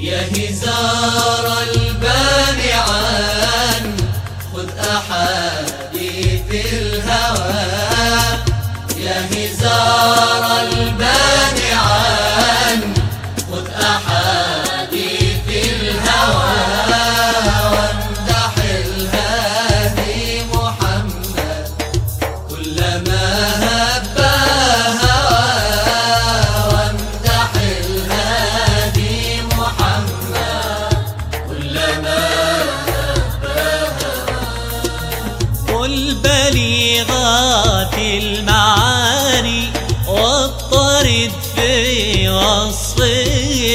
يا هزار البارعان خذ أحاديث الهوى. يا هزار البارعان خذ أحاديث الهوى. وامدح الهادي محمد كلما هبى هوى. وامدح الهادي محمد كلما هبى هوى. قل بليغات المعاني واضطرد في وصفه.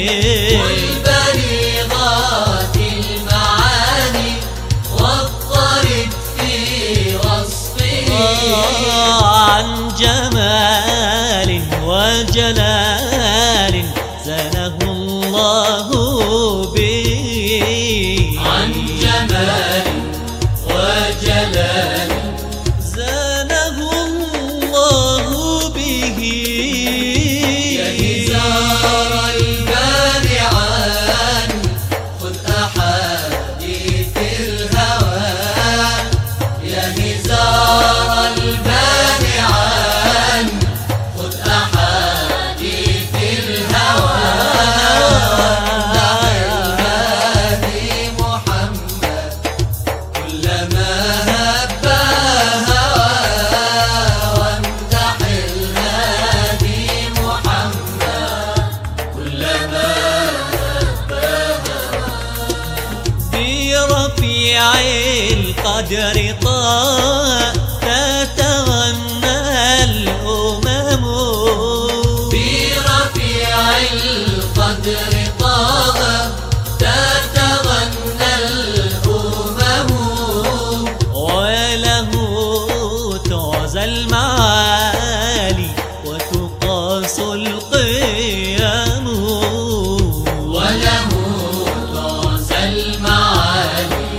والبليغات المعاني واضطرد في وصفه. عن جمال وجلال زانه الله به. عن جمال وجلال زانه الله به. يا هزار البارعان خذ أحاديث الهوى. يا هزار البارعان خذ أحاديث الهوى. وامدح الهادي محمد كلما هبى هوى. وامدح الهادي محمد كلما هبى هوى. برفيع القدر طه تتغنى الأمم. برفيع القدر طه تتغنى الأمم. وله تعزى المعالي وتقاس القيم. وله تعزى المعالي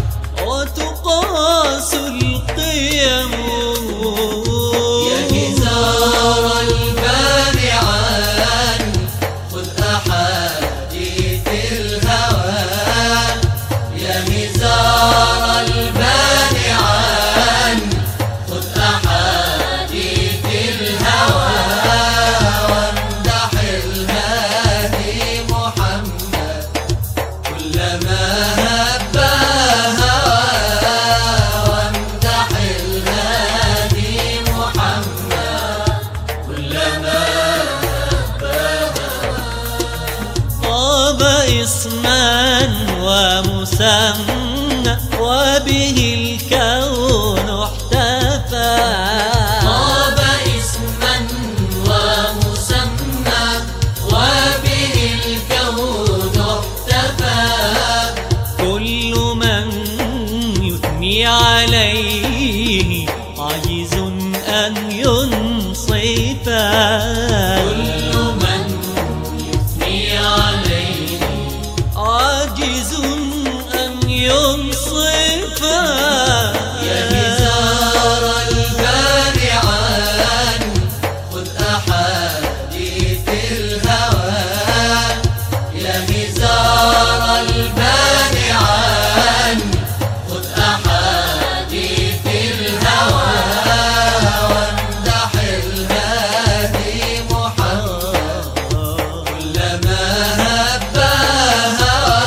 وتقاس القيم. يا هزار البارعان خذ أحاديث الهوى. يا هزار البارعان خذ أحاديث الهوى. وامدح الهادي محمد كلما هبى هوى. وامدح الهادي محمد كلما هبى هوى. طاب اسما ومسمى وبه الكون احتفى. طاب اسما ومسمى وبه الكون احتفى. كل من يثني عليه عاجز أن ينصفا. كل من يثني عليه عاجز أن ينصفا. يا هزار البارعان خذ أحاديث الهوى. يا هزار البارعان خذ أحاديث الهوى. وامدح الهادي محمد كلما هبى هوى.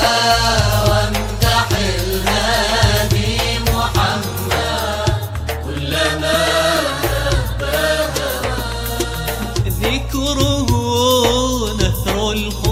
وامدح الهادي محمد كلما هبى هوى. ذكره نثر الخلق